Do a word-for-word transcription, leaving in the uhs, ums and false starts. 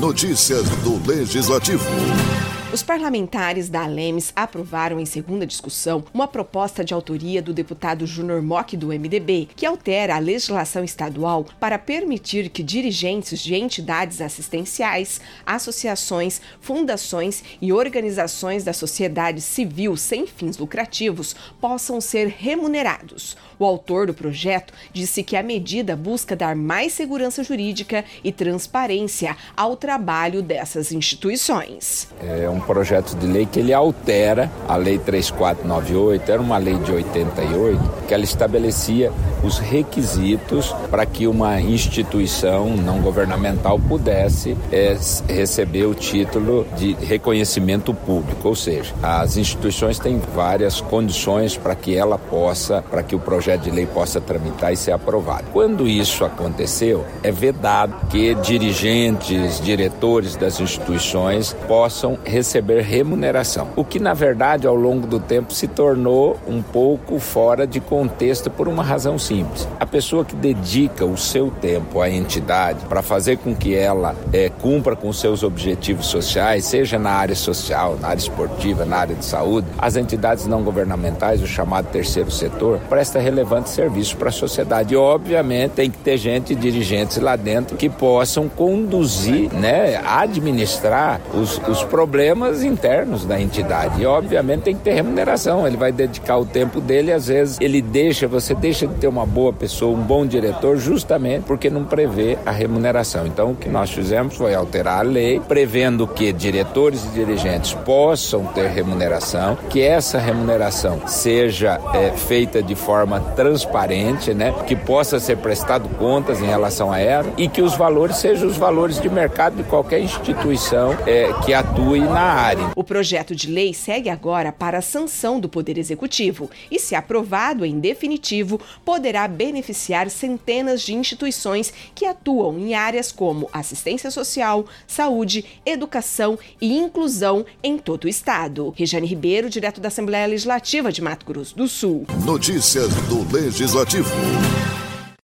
Notícias do Legislativo. Os parlamentares da Alemes aprovaram em segunda discussão uma proposta de autoria do deputado Júnior Mock do M D B, que altera a legislação estadual para permitir que dirigentes de entidades assistenciais, associações, fundações e organizações da sociedade civil sem fins lucrativos possam ser remunerados. O autor do projeto disse que a medida busca dar mais segurança jurídica e transparência ao trabalho dessas instituições. É um projeto de lei que ele altera a Lei três mil quatrocentos e noventa e oito, era uma lei de oitenta e oito, que ela estabelecia os requisitos para que uma instituição não governamental pudesse é, receber o título de reconhecimento público, ou seja, as instituições têm várias condições para que ela possa, para que o projeto de lei possa tramitar e ser aprovado. Quando isso aconteceu, é vedado que dirigentes, diretores das instituições possam receber remuneração, o que na verdade ao longo do tempo se tornou um pouco fora de contexto por uma razão simples. A pessoa que dedica o seu tempo à entidade para fazer com que ela é, cumpra com seus objetivos sociais, seja na área social, na área esportiva, na área de saúde, as entidades não governamentais, o chamado terceiro setor, presta relevante serviço para a sociedade. E obviamente tem que ter gente, dirigentes lá dentro que possam conduzir, né, administrar os, os problemas internos da entidade. E obviamente tem que ter remuneração. Ele vai dedicar o tempo dele, às vezes ele deixa, você deixa de ter uma boa pessoa, um bom diretor, justamente porque não prevê a remuneração. Então o que nós fizemos foi alterar a lei, prevendo que diretores e dirigentes possam ter remuneração, que essa remuneração seja é, feita de forma transparente, né, que possa ser prestado contas em relação a ela e que os valores sejam os valores de mercado de qualquer instituição é, que atue na área. O projeto de lei segue agora para a sanção do Poder Executivo e, se aprovado em definitivo, poderá beneficiar centenas de instituições que atuam em áreas como assistência social, saúde, educação e inclusão em todo o estado. Regiane Ribeiro, direto da Assembleia Legislativa de Mato Grosso do Sul. Notícias do Legislativo.